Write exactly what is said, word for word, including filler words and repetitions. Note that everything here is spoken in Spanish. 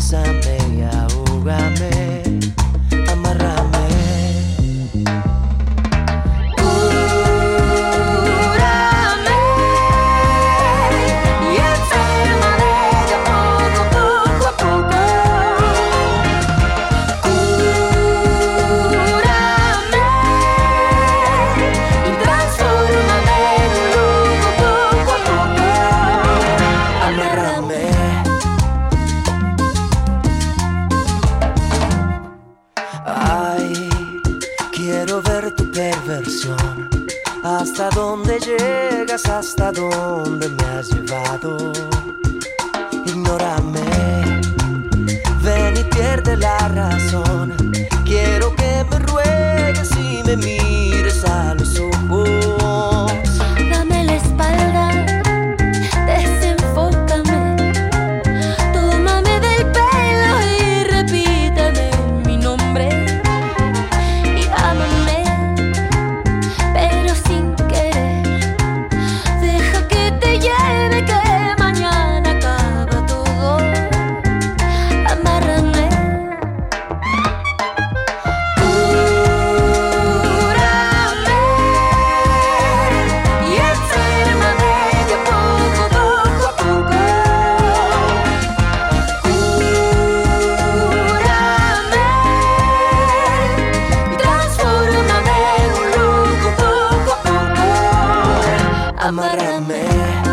bésame y ahógame, amárrame. Quiero ver tu perversión, hasta dónde llegas, hasta dónde me has llevado. Ignórame, ven y pierde la razón. Quiero que me ruegues y me mires a los ojos. Dame la espalda, desenfócame, tómame del pelo y repítame mi nombre. Pero sin querer, deja que te lleve, que mañana acaba todo. Amárrame. Cúrame y ensérmame de poco, poco a poco. Cúrame y transfórmame en un loco poco a poco. Amárrame.